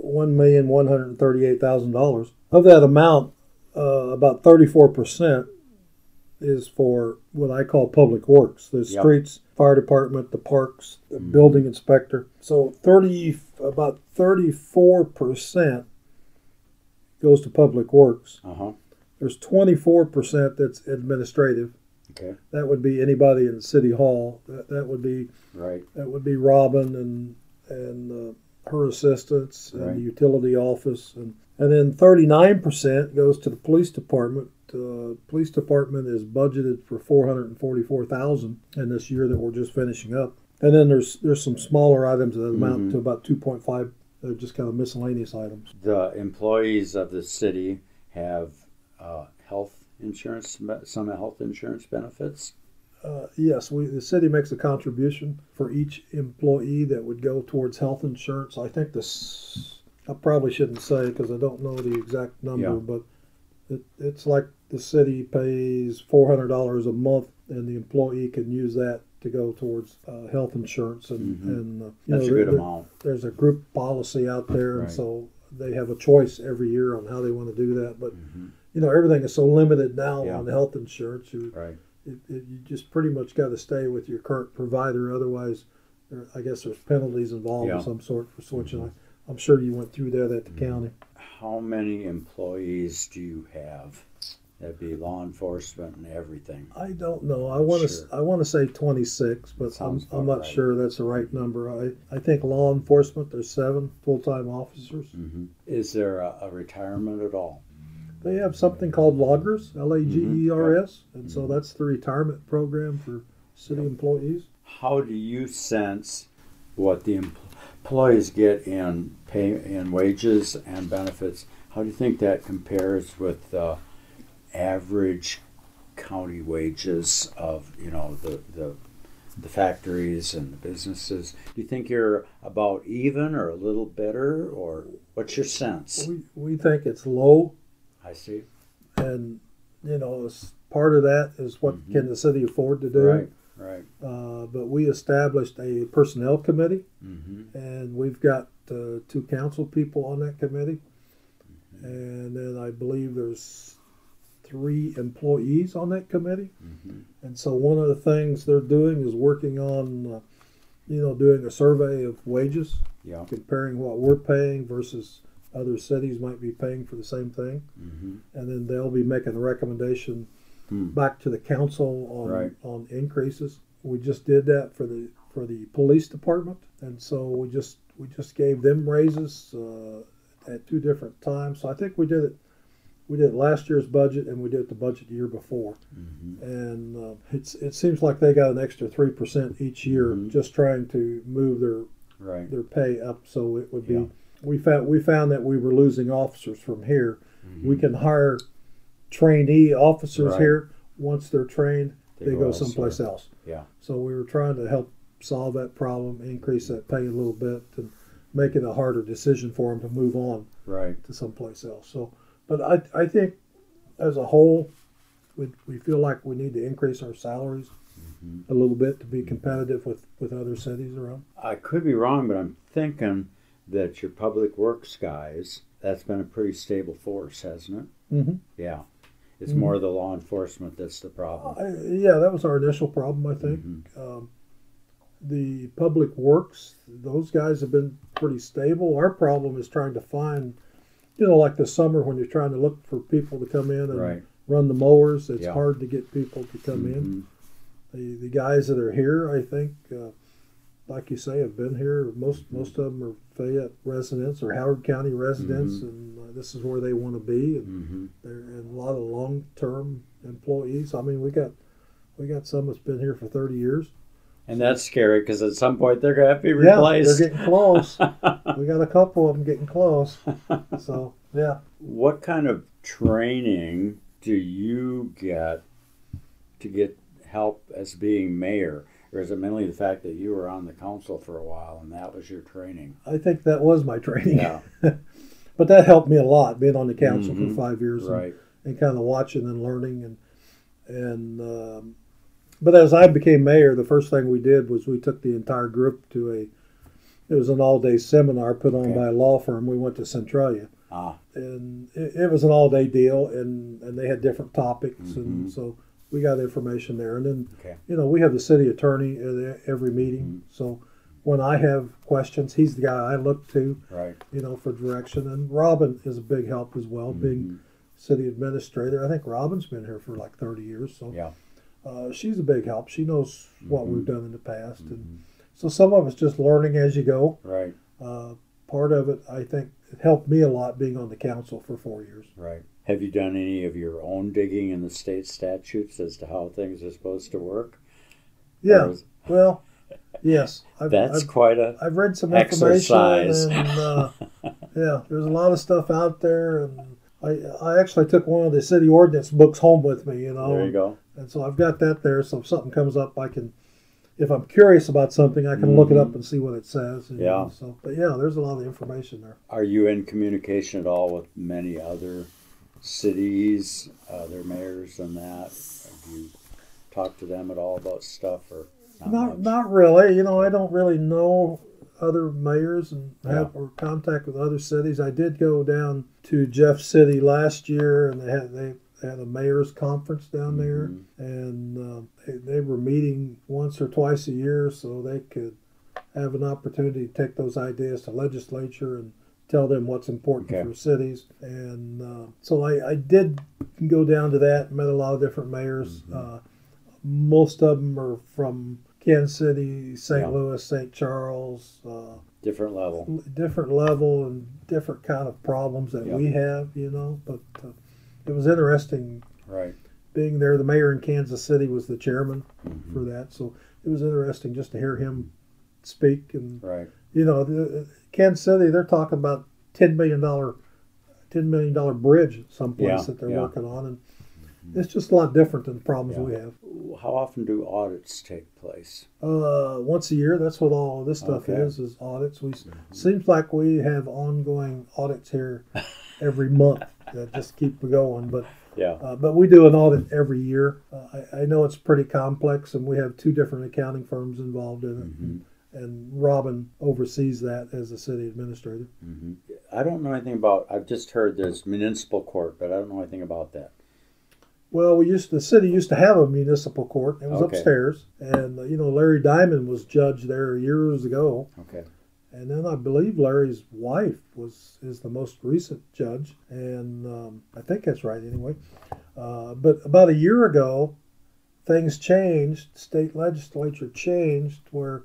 [SPEAKER 2] $1,138,000. Of that amount, about 34% is for what I call public works: the
[SPEAKER 1] Yep.
[SPEAKER 2] streets, fire department, the parks, the
[SPEAKER 1] Mhm.
[SPEAKER 2] building inspector. So about 34% goes to public works.
[SPEAKER 1] Uh-huh.
[SPEAKER 2] There's 24% that's administrative.
[SPEAKER 1] Okay.
[SPEAKER 2] That would be anybody in City Hall. That would be
[SPEAKER 1] Right.
[SPEAKER 2] Robin and her assistants and
[SPEAKER 1] Right.
[SPEAKER 2] the utility office, and then 39% goes to the police department. Police department is budgeted for $444,000 in this year that we're just finishing up, and then there's some smaller items that amount
[SPEAKER 1] Mhm.
[SPEAKER 2] to about 2.5. They're just kind of miscellaneous items.
[SPEAKER 1] The employees of the city have health insurance, some health insurance benefits.
[SPEAKER 2] Yes, the city makes a contribution for each employee that would go towards health insurance. I think I probably shouldn't say because I don't know the exact number,
[SPEAKER 1] Yeah.
[SPEAKER 2] but it's like the city pays $400 a month, and the employee can use that to go towards health insurance. And,
[SPEAKER 1] Mhm.
[SPEAKER 2] and
[SPEAKER 1] That's a good amount.
[SPEAKER 2] There's a group policy out there, and
[SPEAKER 1] Right.
[SPEAKER 2] so they have a choice every year on how they want to do that. But
[SPEAKER 1] Mhm.
[SPEAKER 2] everything is so limited now
[SPEAKER 1] Yeah.
[SPEAKER 2] on health insurance.
[SPEAKER 1] Right.
[SPEAKER 2] You just pretty much got to stay with your current provider. Otherwise, I guess there's penalties involved
[SPEAKER 1] Yeah.
[SPEAKER 2] of some sort for switching.
[SPEAKER 1] Mhm.
[SPEAKER 2] I'm sure you went through that at the county.
[SPEAKER 1] How many employees do you have? That'd be law enforcement and everything.
[SPEAKER 2] I don't know. I want to
[SPEAKER 1] Sure.
[SPEAKER 2] say 26, but
[SPEAKER 1] Sounds
[SPEAKER 2] I'm
[SPEAKER 1] about
[SPEAKER 2] not
[SPEAKER 1] right.
[SPEAKER 2] sure that's the right number. I think law enforcement, there's 7 full-time officers.
[SPEAKER 1] Hmm. Is there a retirement at all?
[SPEAKER 2] They have something called loggers, LAGERS, and so
[SPEAKER 1] Mhm.
[SPEAKER 2] that's the retirement program for city employees.
[SPEAKER 1] How do you sense what the employees get in pay, in wages and benefits? How do you think that compares with the average county wages of the factories and the businesses? Do you think you're about even or a little better, or what's your sense?
[SPEAKER 2] We think it's low,
[SPEAKER 1] I see.
[SPEAKER 2] and part of that is what
[SPEAKER 1] Mhm.
[SPEAKER 2] can the city afford to do.
[SPEAKER 1] Right.
[SPEAKER 2] But we established a personnel committee,
[SPEAKER 1] Mm-hmm.
[SPEAKER 2] and we've got 2 council people on that committee, and then I believe there's 3 employees on that committee.
[SPEAKER 1] Mm-hmm.
[SPEAKER 2] And so one of the things they're doing is working on, doing a survey of wages,
[SPEAKER 1] Yeah.
[SPEAKER 2] comparing what we're paying versus other cities might be paying for the same thing,
[SPEAKER 1] Mm-hmm.
[SPEAKER 2] and then they'll be making a recommendation
[SPEAKER 1] Hmm.
[SPEAKER 2] back to the council on
[SPEAKER 1] Right.
[SPEAKER 2] on increases. We just did that for the police department, and so we just gave them raises at 2 different times. So I think we did it last year's budget, and we did it the budget year before,
[SPEAKER 1] Mm-hmm.
[SPEAKER 2] and it seems like they got an extra 3% each year,
[SPEAKER 1] Mhm.
[SPEAKER 2] just trying to move
[SPEAKER 1] Right.
[SPEAKER 2] their pay up. So it would be.
[SPEAKER 1] Yeah.
[SPEAKER 2] We found that we were losing officers from here.
[SPEAKER 1] Mm-hmm.
[SPEAKER 2] We can hire trainee officers
[SPEAKER 1] Right.
[SPEAKER 2] here. Once they're trained, they go
[SPEAKER 1] elsewhere.
[SPEAKER 2] someplace else.
[SPEAKER 1] Yeah.
[SPEAKER 2] So we were trying to help solve that problem, increase that pay a little bit, and make it a harder decision for them to move on
[SPEAKER 1] Right.
[SPEAKER 2] to someplace else. So, but I think as a whole, we feel like we need to increase our salaries
[SPEAKER 1] Mm-hmm.
[SPEAKER 2] a little bit to be competitive with other cities around.
[SPEAKER 1] I could be wrong, but I'm thinking that your public works guys, that's been a pretty stable force, hasn't it?
[SPEAKER 2] Mm-hmm.
[SPEAKER 1] Yeah. It's
[SPEAKER 2] Mhm.
[SPEAKER 1] more the law enforcement that's the problem.
[SPEAKER 2] Yeah, that was our initial problem, I think.
[SPEAKER 1] Mhm.
[SPEAKER 2] The public works, those guys have been pretty stable. Our problem is trying to find, like the summer when you're trying to look for people to come in and
[SPEAKER 1] Right.
[SPEAKER 2] run the mowers. It's
[SPEAKER 1] Yeah.
[SPEAKER 2] hard to get people to come in.
[SPEAKER 1] Mhm.
[SPEAKER 2] The guys that are here, I think, like you say, have been here. Most of them are Fayette residents or Howard County residents,
[SPEAKER 1] Mhm.
[SPEAKER 2] and this is where they want to be, and
[SPEAKER 1] Mm-hmm.
[SPEAKER 2] they're a lot of long-term employees. I mean, we got some that's been here for 30 years.
[SPEAKER 1] And that's scary because at some point they're going to have to be
[SPEAKER 2] Yeah,
[SPEAKER 1] replaced.
[SPEAKER 2] they're getting close. We got a couple of them getting close. So yeah.
[SPEAKER 1] What kind of training do you get to get help as being mayor? Or is it mainly the fact that you were on the council for a while and that was your training?
[SPEAKER 2] I think that was my training.
[SPEAKER 1] Yeah.
[SPEAKER 2] But that helped me a lot, being on the council
[SPEAKER 1] Mhm.
[SPEAKER 2] for 5 years,
[SPEAKER 1] Right.
[SPEAKER 2] and kind of watching and learning. But as I became mayor, the first thing we did was we took the entire group to it was an all-day seminar put on
[SPEAKER 1] Okay.
[SPEAKER 2] by a law firm. We went to Centralia.
[SPEAKER 1] Ah,
[SPEAKER 2] And it was an all-day deal, and they had different topics,
[SPEAKER 1] Mhm.
[SPEAKER 2] and so we got information there. And then,
[SPEAKER 1] okay.
[SPEAKER 2] we have the city attorney at every meeting. So when I have questions, he's the guy I look to,
[SPEAKER 1] Right.
[SPEAKER 2] for direction. And Robin is a big help as well, being city administrator. I think Robin's been here for like 30 years, so
[SPEAKER 1] Yeah.
[SPEAKER 2] she's a big help. She knows what
[SPEAKER 1] Mhm.
[SPEAKER 2] we've done in the past, and
[SPEAKER 1] Mhm.
[SPEAKER 2] so some of it's just learning as you go.
[SPEAKER 1] Right.
[SPEAKER 2] Part of it, I think, it helped me a lot being on the council for 4 years.
[SPEAKER 1] Right. Have you done any of your own digging in the state statutes as to how things are supposed to work?
[SPEAKER 2] Yeah,
[SPEAKER 1] Or is-
[SPEAKER 2] well, yes.
[SPEAKER 1] that's quite a
[SPEAKER 2] I've read some
[SPEAKER 1] exercise.
[SPEAKER 2] information, and yeah, there's a lot of stuff out there, and I actually took one of the city ordinance books home with me,
[SPEAKER 1] There you go.
[SPEAKER 2] and so I've got that there. So if something comes up, if I'm curious about something, I can look it up and see what it says.
[SPEAKER 1] Yeah.
[SPEAKER 2] But yeah, there's a lot of information there.
[SPEAKER 1] Are you in communication at all with many other cities, their mayors and that? Have you talked to them at all about stuff or not much?
[SPEAKER 2] Not really. I don't really know other mayors and have
[SPEAKER 1] Yeah.
[SPEAKER 2] or contact with other cities. I did go down to Jeff City last year, and they had a mayor's conference down there, and they were meeting once or twice a year, so they could have an opportunity to take those ideas to legislature and tell them what's important
[SPEAKER 1] Okay.
[SPEAKER 2] for cities. And so I did go down to that, met a lot of different mayors. Most of them are from Kansas City, St.
[SPEAKER 1] Yeah.
[SPEAKER 2] Louis, St. Charles,
[SPEAKER 1] Different level.
[SPEAKER 2] different level and different kind of problems that
[SPEAKER 1] Yeah.
[SPEAKER 2] we have, But it was interesting
[SPEAKER 1] Right.
[SPEAKER 2] being there. The mayor in Kansas City was the chairman
[SPEAKER 1] Mhm.
[SPEAKER 2] for that, so it was interesting just to hear him speak. And
[SPEAKER 1] Right.
[SPEAKER 2] Kansas City, they're talking about $10 million bridge someplace
[SPEAKER 1] Yeah,
[SPEAKER 2] that they're
[SPEAKER 1] yeah.
[SPEAKER 2] working on, and it's just a lot different than the problems
[SPEAKER 1] Yeah.
[SPEAKER 2] we have.
[SPEAKER 1] How often do audits take place?
[SPEAKER 2] Once a year, that's what all of this stuff
[SPEAKER 1] Okay.
[SPEAKER 2] is audits. Seems like we have ongoing audits here every month that just keep going,
[SPEAKER 1] Yeah.
[SPEAKER 2] but we do an audit every year. I know it's pretty complex, and we have 2 different accounting firms involved in it,
[SPEAKER 1] Mhm.
[SPEAKER 2] and Robin oversees that as the city administrator.
[SPEAKER 1] Hmm. I don't know anything about. I've just heard there's municipal court, but I don't know anything about that.
[SPEAKER 2] Well, the city used to have a municipal court. It was
[SPEAKER 1] Okay.
[SPEAKER 2] upstairs, and Larry Diamond was judge there years ago.
[SPEAKER 1] Okay.
[SPEAKER 2] And then I believe Larry's wife is the most recent judge, and I think that's right anyway. But about a year ago, things changed. State legislature changed where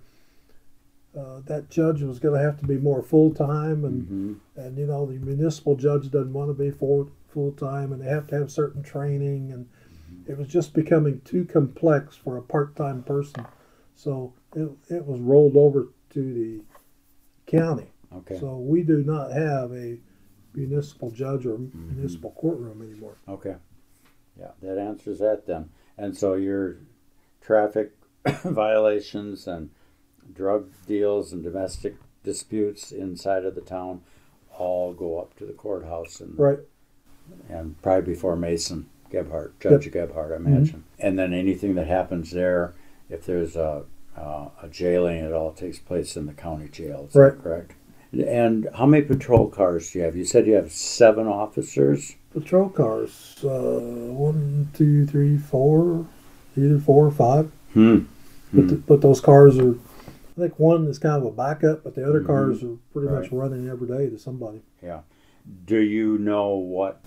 [SPEAKER 2] that judge was going to have to be more full time,
[SPEAKER 1] Hmm.
[SPEAKER 2] and the municipal judge doesn't want to be full time, and they have to have certain training, and it was just becoming too complex for a part time person. So it was rolled over to the county.
[SPEAKER 1] Okay.
[SPEAKER 2] So we do not have a municipal judge or municipal courtroom anymore.
[SPEAKER 1] Okay. Yeah, that answers that then. And so your traffic violations and drug deals and domestic disputes inside of the town all go up to the courthouse and
[SPEAKER 2] Right.
[SPEAKER 1] and probably before Mason Gebhardt, Judge Gebhardt, I imagine. And then anything that happens there, if there's a jailing, it all takes place in the county jail. Is
[SPEAKER 2] Right.
[SPEAKER 1] that correct? And how many patrol cars do you have? You said you have 7 officers.
[SPEAKER 2] Patrol cars, 1, 2, 3, 4, either 4 or 5. But those cars are, I think one is kind of a backup, but the other cars are pretty much running every day to somebody.
[SPEAKER 1] Yeah. Do you know what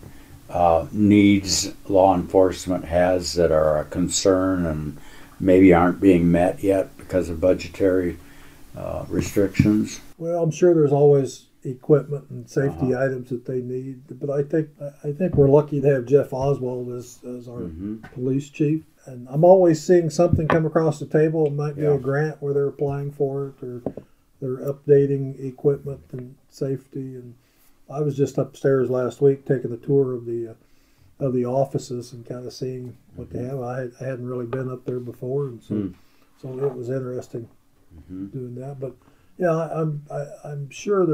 [SPEAKER 1] needs law enforcement has that are a concern and maybe aren't being met yet because of budgetary restrictions?
[SPEAKER 2] Well, I'm sure there's always equipment and safety items that they need. But I think we're lucky to have Jeff Oswald as our police chief. And I'm always seeing something come across the table. It might be a grant where they're applying for it, or they're updating equipment and safety. And I was just upstairs last week taking a tour of the offices and kind of seeing what they have. I hadn't really been up there before, and so it was interesting doing that. But yeah, I'm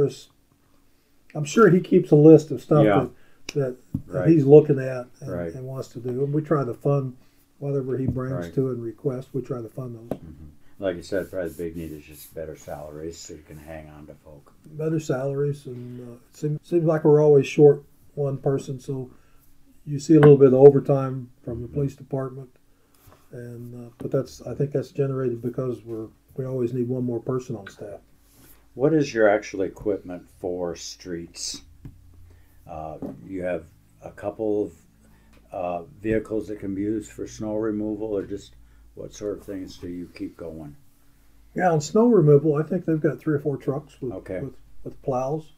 [SPEAKER 2] sure he keeps a list of stuff that he's looking at and wants to do, and we try to fund whatever he brings to and requests. We try to fund those.
[SPEAKER 1] Like you said, probably the big need is just better salaries so you can hang on to folk.
[SPEAKER 2] Better salaries, and it seems like we're always short one person, so you see a little bit of overtime from the police department, and but I think that's generated because we always need one more person on staff.
[SPEAKER 1] What is your actual equipment for streets? You have a couple of vehicles that can be used for snow removal, or just what sort of things do you keep going?
[SPEAKER 2] Yeah, on snow removal, I think they've got 3 or 4 trucks with plows.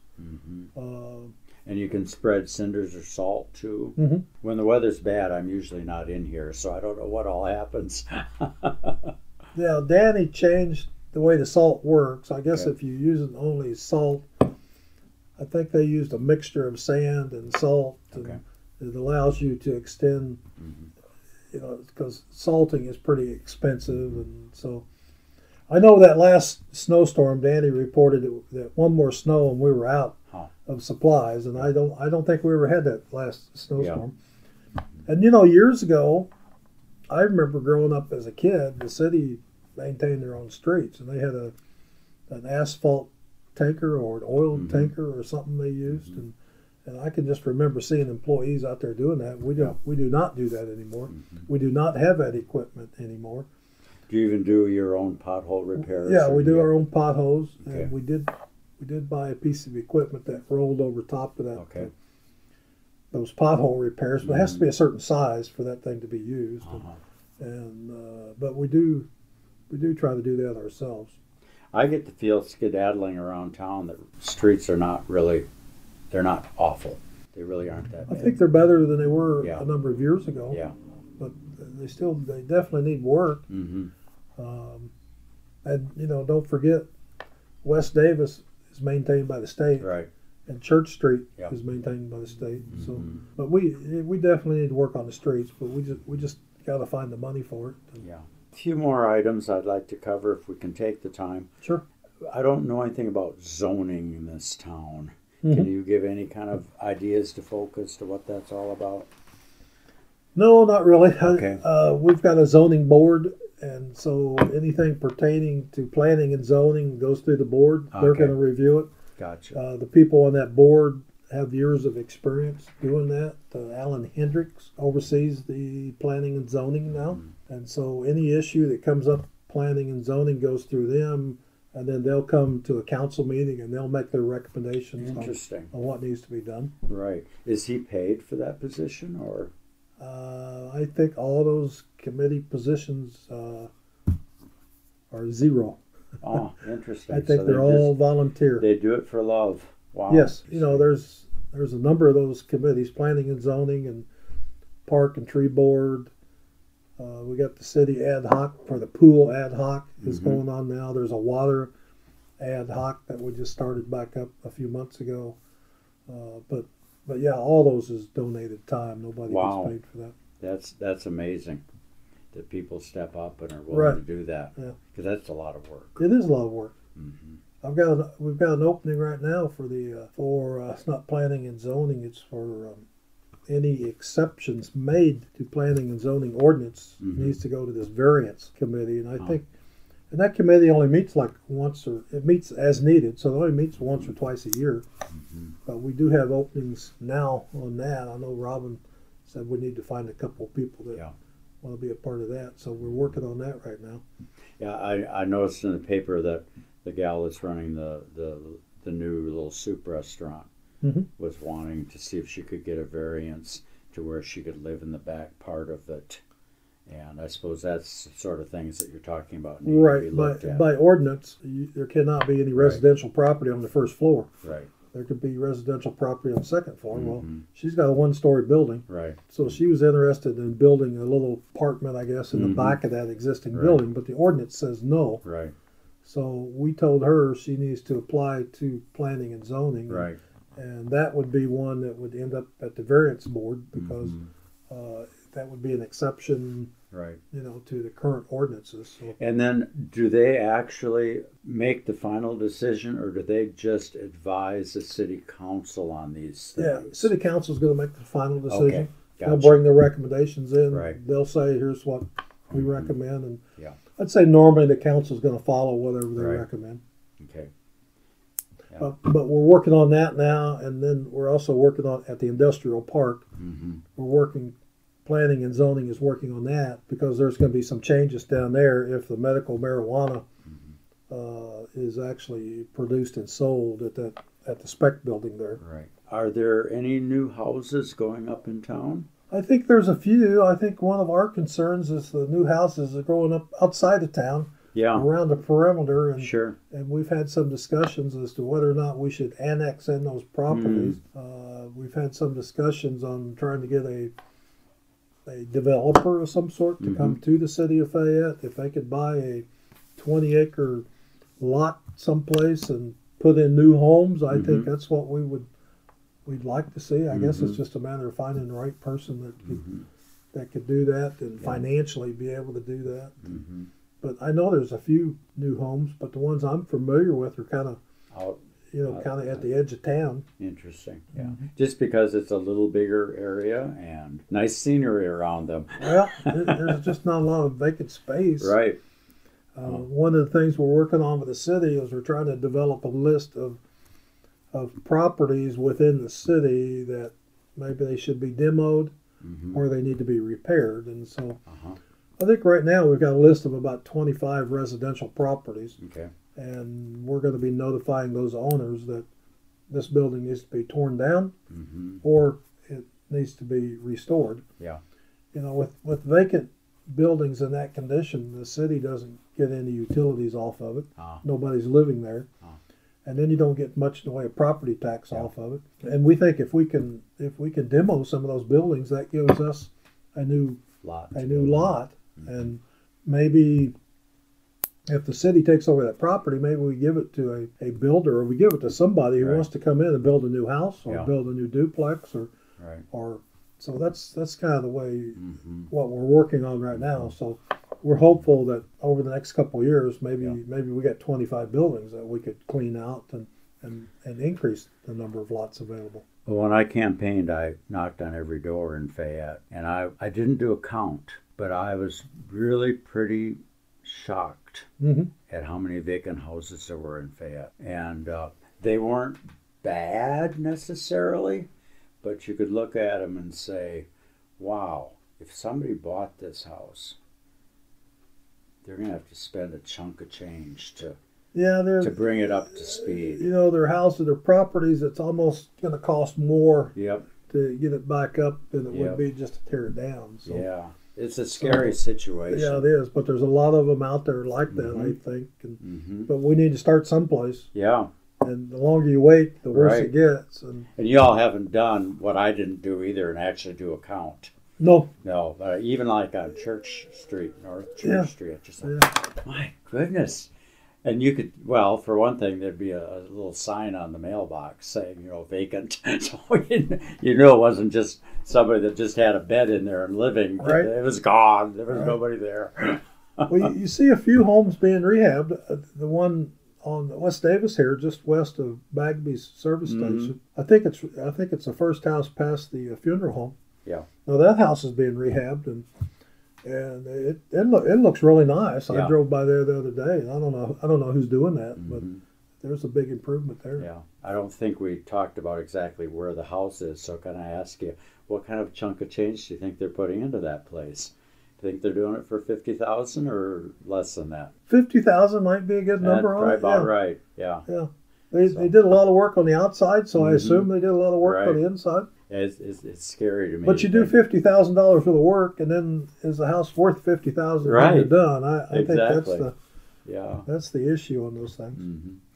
[SPEAKER 1] And you can spread cinders or salt too. When the weather's bad, I'm usually not in here, so I don't know what all happens.
[SPEAKER 2] Yeah, Danny changed the way the salt works. I guess if you use only salt, I think they used a mixture of sand and salt, and it allows you to extend. Because salting is pretty expensive, and so I know that last snowstorm, Danny reported that one more snow and we were out of supplies, and I don't think we ever had that last snowstorm. And years ago, I remember growing up as a kid, the city maintained their own streets, and they had an asphalt tanker or an oil tanker or something they used, and I can just remember seeing employees out there doing that. We do not do that anymore. We do not have that equipment anymore.
[SPEAKER 1] Do you even do your own pothole repairs?
[SPEAKER 2] Yeah, we do our own potholes, and we did buy a piece of equipment that rolled over top of that. Those pothole repairs, but it has to be a certain size for that thing to be used. But we do try to do that ourselves.
[SPEAKER 1] I get the feel skedaddling around town that streets are not really. They're not awful. They really aren't that bad.
[SPEAKER 2] I think they're better than they were a number of years ago.
[SPEAKER 1] Yeah.
[SPEAKER 2] But they definitely need work. And don't forget, West Davis is maintained by the state.
[SPEAKER 1] Right.
[SPEAKER 2] And Church Street is maintained by the state. So, but we definitely need to work on the streets. But we just got to find the money for it.
[SPEAKER 1] Yeah. A few more items I'd like to cover if we can take the time.
[SPEAKER 2] Sure.
[SPEAKER 1] I don't know anything about zoning in this town. Can you give any kind of ideas to folk as to what that's all about?
[SPEAKER 2] No, not really.
[SPEAKER 1] Okay.
[SPEAKER 2] We've got a zoning board, and so anything pertaining to planning and zoning goes through the board. They're going to review it.
[SPEAKER 1] Gotcha.
[SPEAKER 2] The people on that board have years of experience doing that. Alan Hendricks oversees the planning and zoning now, and so any issue that comes up planning and zoning goes through them. And then they'll come to a council meeting and they'll make their recommendations on what needs to be done.
[SPEAKER 1] Right. Is he paid for that position, or?
[SPEAKER 2] I think all those committee positions are zero.
[SPEAKER 1] Oh, interesting.
[SPEAKER 2] I think they're all volunteer.
[SPEAKER 1] They do it for love. Wow.
[SPEAKER 2] Yes. There's a number of those committees, planning and zoning and park and tree board. We got the city ad hoc for the pool ad hoc is going on now. There's a water ad hoc that we just started back up a few months ago. But yeah, all those is donated time. Nobody gets paid for that.
[SPEAKER 1] That's amazing that people step up and are willing to do that. Yeah, because that's a lot of work.
[SPEAKER 2] It is a lot of work. We've got an opening right now for it's not planning and zoning. It's for any exceptions made to planning and zoning ordinance needs to go to this variance committee, and I think, and that committee only meets like once, or it meets as needed, so it only meets once or twice a year. But we do have openings now on that. I know Robin said we need to find a couple of people that want to be a part of that, so we're working on that right now.
[SPEAKER 1] Yeah, I noticed in the paper that the gal that's running the new little soup restaurant was wanting to see if she could get a variance to where she could live in the back part of it. And I suppose that's the sort of things that you're talking about.
[SPEAKER 2] Right. By ordinance, there cannot be any residential property on the first floor.
[SPEAKER 1] Right.
[SPEAKER 2] There could be residential property on the second floor. Well,
[SPEAKER 1] Mm-hmm.
[SPEAKER 2] she's got a one-story building,
[SPEAKER 1] Right.
[SPEAKER 2] so she was interested in building a little apartment, I guess, in the
[SPEAKER 1] Mhm.
[SPEAKER 2] back of that existing
[SPEAKER 1] Right.
[SPEAKER 2] building. But the ordinance says no.
[SPEAKER 1] Right.
[SPEAKER 2] So we told her she needs to apply to planning and zoning.
[SPEAKER 1] Right.
[SPEAKER 2] And that would be one that would end up at the variance board because
[SPEAKER 1] Mhm.
[SPEAKER 2] that would be an exception,
[SPEAKER 1] Right.
[SPEAKER 2] to the current ordinances. So
[SPEAKER 1] And then do they actually make the final decision, or do they just advise the city council on these
[SPEAKER 2] yeah,
[SPEAKER 1] things?
[SPEAKER 2] city council is going to make the final decision.
[SPEAKER 1] Okay.
[SPEAKER 2] They'll
[SPEAKER 1] Gotcha.
[SPEAKER 2] bring their recommendations in.
[SPEAKER 1] Right.
[SPEAKER 2] They'll say, here's what we
[SPEAKER 1] Mhm.
[SPEAKER 2] recommend. And
[SPEAKER 1] Yeah.
[SPEAKER 2] I'd say normally the council is going to follow whatever they
[SPEAKER 1] Right.
[SPEAKER 2] recommend.
[SPEAKER 1] Okay. Yeah.
[SPEAKER 2] But we're working on that now. And then we're also working on at the industrial park.
[SPEAKER 1] Mm-hmm.
[SPEAKER 2] We're working, planning and zoning is working on that because there's going to be some changes down there if the medical marijuana is actually produced and sold at the spec building there.
[SPEAKER 1] Right. Are there any new houses going up in town?
[SPEAKER 2] I think there's a few. I think one of our concerns is the new houses are growing up outside of town
[SPEAKER 1] Yeah.
[SPEAKER 2] around the perimeter, and
[SPEAKER 1] Sure.
[SPEAKER 2] we've had some discussions as to whether or not we should annex in those properties. We've had some discussions on trying to get a developer of some sort to come to the city of Fayette. If they could buy a 20-acre lot someplace and put in new homes, I think that's what we'd like to see. I guess it's just a matter of finding the right person that could do that and financially be able to do that.
[SPEAKER 1] Mm-hmm.
[SPEAKER 2] But I know there's a few new homes, but the ones I'm familiar with are kind of
[SPEAKER 1] Out.
[SPEAKER 2] kind of at the edge of town.
[SPEAKER 1] Interesting. Yeah. Just because it's a little bigger area and nice scenery around them.
[SPEAKER 2] Well, there's just not a lot of vacant space.
[SPEAKER 1] Right.
[SPEAKER 2] One of the things we're working on with the city is we're trying to develop a list of properties within the city that maybe they should be demoed or they need to be repaired. And so I think right now we've got a list of about 25 residential properties.
[SPEAKER 1] Okay.
[SPEAKER 2] And we're going to be notifying those owners that this building needs to be torn down or it needs to be restored.
[SPEAKER 1] Yeah.
[SPEAKER 2] With vacant buildings in that condition, the city doesn't get any utilities off of it. Nobody's living there. And then you don't get much in the way of property tax off of it. And we think if we can demo some of those buildings, that gives us a new lot. And maybe if the city takes over that property, maybe we give it to a builder, or we give it to somebody who wants to come in and build a new house or build a new duplex or so that's kind of the way what we're working on right now. So we're hopeful that over the next couple of years, maybe we get 25 buildings that we could clean out and increase the number of lots available.
[SPEAKER 1] Well, when I campaigned, I knocked on every door in Fayette, and I didn't do a count, but I was really pretty shocked at how many vacant houses there were in Fayette. And they weren't bad necessarily, but you could look at them and say, wow, if somebody bought this house, they're going to have to spend a chunk of change to bring it up to speed.
[SPEAKER 2] Their houses, their properties, it's almost going to cost more
[SPEAKER 1] Yep.
[SPEAKER 2] to get it back up than it would be just to tear it down. So.
[SPEAKER 1] Yeah. It's a scary situation.
[SPEAKER 2] Yeah, it is. But there's a lot of them out there like that, I think. But we need to start someplace.
[SPEAKER 1] Yeah.
[SPEAKER 2] And the longer you wait, the worse it gets. And
[SPEAKER 1] y'all haven't done what I didn't do either, and actually do a count.
[SPEAKER 2] No.
[SPEAKER 1] Even like on Church Street, North Church Street, just like, my goodness. And you could, well, for one thing, there'd be a little sign on the mailbox saying, vacant. So you knew it wasn't just somebody that just had a bed in there and living.
[SPEAKER 2] Right.
[SPEAKER 1] It was gone. There was nobody there.
[SPEAKER 2] Well, you see a few homes being rehabbed. The one on West Davis here, just west of Bagby's service station. I think it's the first house past the funeral home.
[SPEAKER 1] Yeah.
[SPEAKER 2] Now that house is being rehabbed and it looks really nice. I drove by there the other day, and I don't know who's doing that, but there's a big improvement there.
[SPEAKER 1] Yeah, I don't think we talked about exactly where the house is. So can I ask you, what kind of chunk of change do you think they're putting into that place? Do you think they're doing it for $50,000 or less than that?
[SPEAKER 2] $50,000 might be a good number.
[SPEAKER 1] That's probably about right. Yeah.
[SPEAKER 2] Yeah. They did a lot of work on the outside, so I assume they did a lot of work on the inside.
[SPEAKER 1] It's scary to me.
[SPEAKER 2] But you do $50,000 for the work, and then is the house worth $50,000 when you're done? I think that's the issue on those things.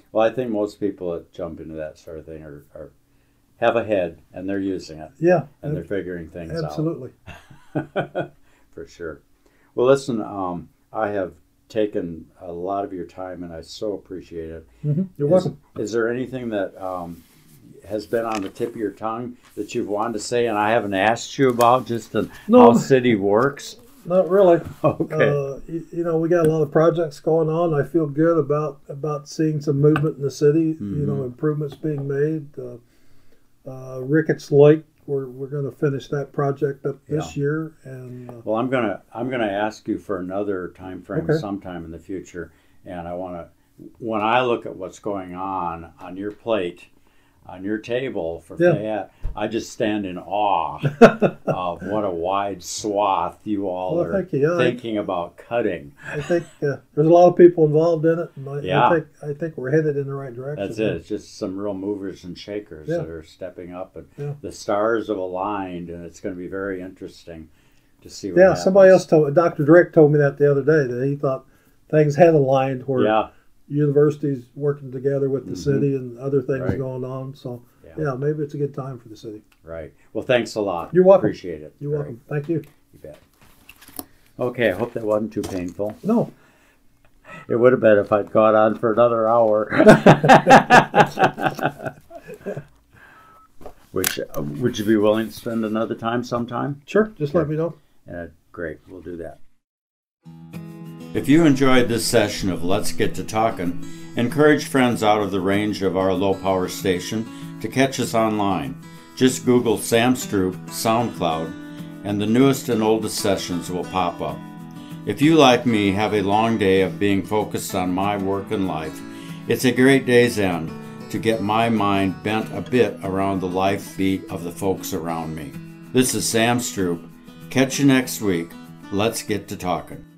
[SPEAKER 1] Well, I think most people that jump into that sort of thing are have a head and they're using it.
[SPEAKER 2] Yeah.
[SPEAKER 1] And they're figuring things
[SPEAKER 2] absolutely.
[SPEAKER 1] out. For sure. Well, listen, I have taken a lot of your time and I so appreciate it.
[SPEAKER 2] Mm-hmm. You're welcome.
[SPEAKER 1] Is there anything that has been on the tip of your tongue that you've wanted to say and I haven't asked you about, just on how City works?
[SPEAKER 2] Not really.
[SPEAKER 1] Okay.
[SPEAKER 2] You know, we got a lot of projects going on. I feel good about seeing some movement in the city.
[SPEAKER 1] Mm-hmm.
[SPEAKER 2] You know, improvements being made. Ricketts Lake, we're going to finish that project up this year. And
[SPEAKER 1] well, I'm gonna ask you for another time frame sometime in the future, and I want to, when I look at what's going on your plate, on your table for Fayette, I just stand in awe of what a wide swath you all are thinking about cutting.
[SPEAKER 2] I think there's a lot of people involved in it, and I think we're headed in the right direction.
[SPEAKER 1] That's it. It's just some real movers and shakers that are stepping up, and the stars have aligned, and it's going to be very interesting to see what happens.
[SPEAKER 2] Somebody else Dr. Drake told me that the other day, that he thought things had aligned where universities working together with the city and other things going on. So, maybe it's a good time for the city.
[SPEAKER 1] Right. Well, thanks a lot.
[SPEAKER 2] You're welcome.
[SPEAKER 1] Appreciate it.
[SPEAKER 2] You're welcome. Thank you.
[SPEAKER 1] You bet. Okay, I hope that wasn't too painful.
[SPEAKER 2] No.
[SPEAKER 1] It would have been if I'd gone on for another hour. Would you be willing to spend another time sometime?
[SPEAKER 2] Sure. Just let me know.
[SPEAKER 1] Great. We'll do that. If you enjoyed this session of Let's Get to Talkin', encourage friends out of the range of our low-power station to catch us online. Just Google Sam Stroop, SoundCloud, and the newest and oldest sessions will pop up. If you, like me, have a long day of being focused on my work and life, it's a great day's end to get my mind bent a bit around the life beat of the folks around me. This is Sam Stroop. Catch you next week. Let's get to talking.